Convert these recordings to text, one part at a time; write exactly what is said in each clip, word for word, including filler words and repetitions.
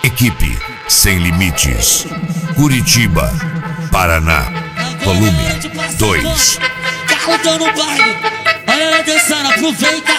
Equipe Sem Limites, Curitiba, Paraná, volume dois. Carro tá no baile, olha ela dançando, aproveita.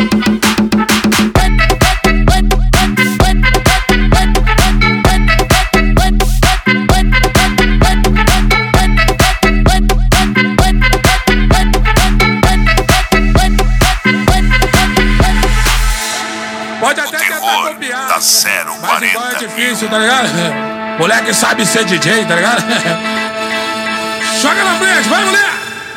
Pode até tentar copiar, da zero mas igual é quarenta. difícil, tá ligado? Moleque sabe ser D J, tá ligado? Joga na frente, vai, mulher!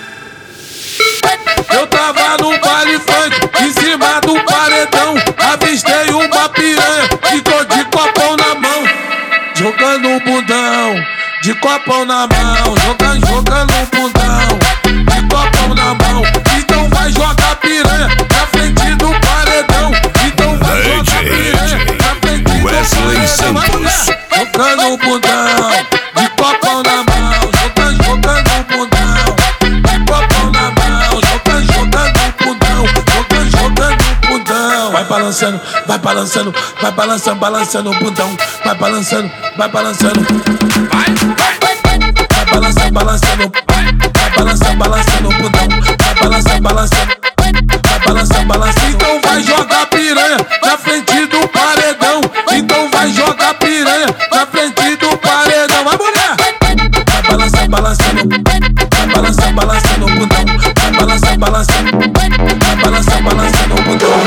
Eu tava no baile funk, em cima do paredão. Avistei uma piranha, ficou de copão na mão, jogando um bundão, de copão na mão, jogando, jogando um bundão, de copão na mão. Então vai jogar piranha na frente do paredão. Então vai jogar piranha na frente do Wesley paredão. Vai, mulher! Santos. Jogando um bundão, de copão na mão, jogando, jogando um bundão, de copão na mão, jogando, jogando um bundão, jogando, jogando um bundão. Vai balançando, vai balançando, vai balançando, balançando o bundão, vai balançando, vai balançando. Vai, vai, vai balançando, balançando, vai balançando, balançando o bundão, vai balançando, balançando, vai balançando, balançando. Então vai jogar piranha na frente do paredão. Então vai jogar piranha na frente do paredão. Vai, mulher! Vai balançando, balançando, vai balançando, balançando o bundão, vai balançando, balançando, vai balançando, balançando o bundão.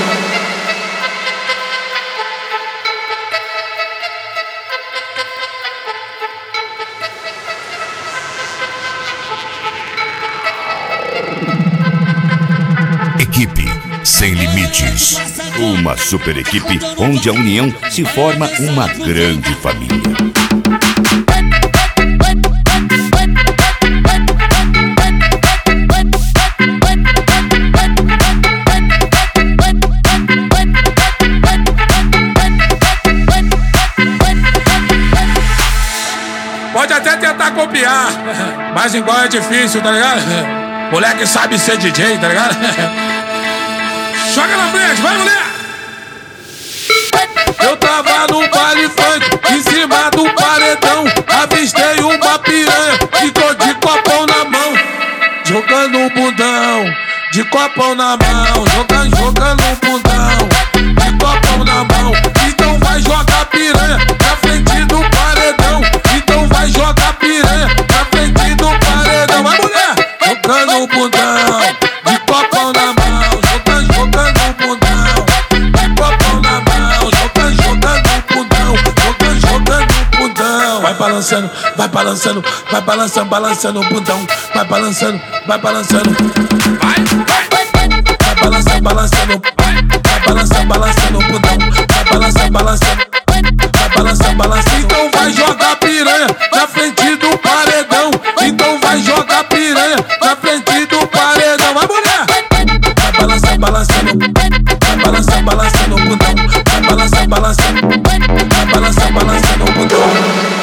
Equipe Sem Limites, uma super equipe onde a união se forma uma grande família. Pode até tentar copiar, mas igual é difícil, tá ligado? Moleque sabe ser D J, tá ligado? Joga na frente, vai, mulher! Eu tava no baile funk, em cima do paredão. Avistei uma piranha, ficou de copão na mão, jogando um bundão, de copão na mão, jogando, jogando um bundão, de copão na mão. Então vai jogar piranha na frente do paredão. Então vai jogar piranha na frente do paredão. Vai, mulher! Jogando um bundão, de copão na mão, jogando, jogando um bundão, de copão na mão, jogando, jogando um bundão, jogando, jogando um bundão. Vai balançando, vai balançando, vai balançando, balançando o bundão, vai balançando, vai balançando. Vai, vai, vai balançando, balançando, vai balançando, balançando o bundão, vai balançando, balançando, vai balançando, balançando. Então vai jogar piranha na frente do paredão. Então vai jogar piranha na frente do paredão. Vai, mulher! Vai balançando, balançando, vai balançando, balançando o bundão, vai balançando, balançando, vai balançando, balançando o bundão.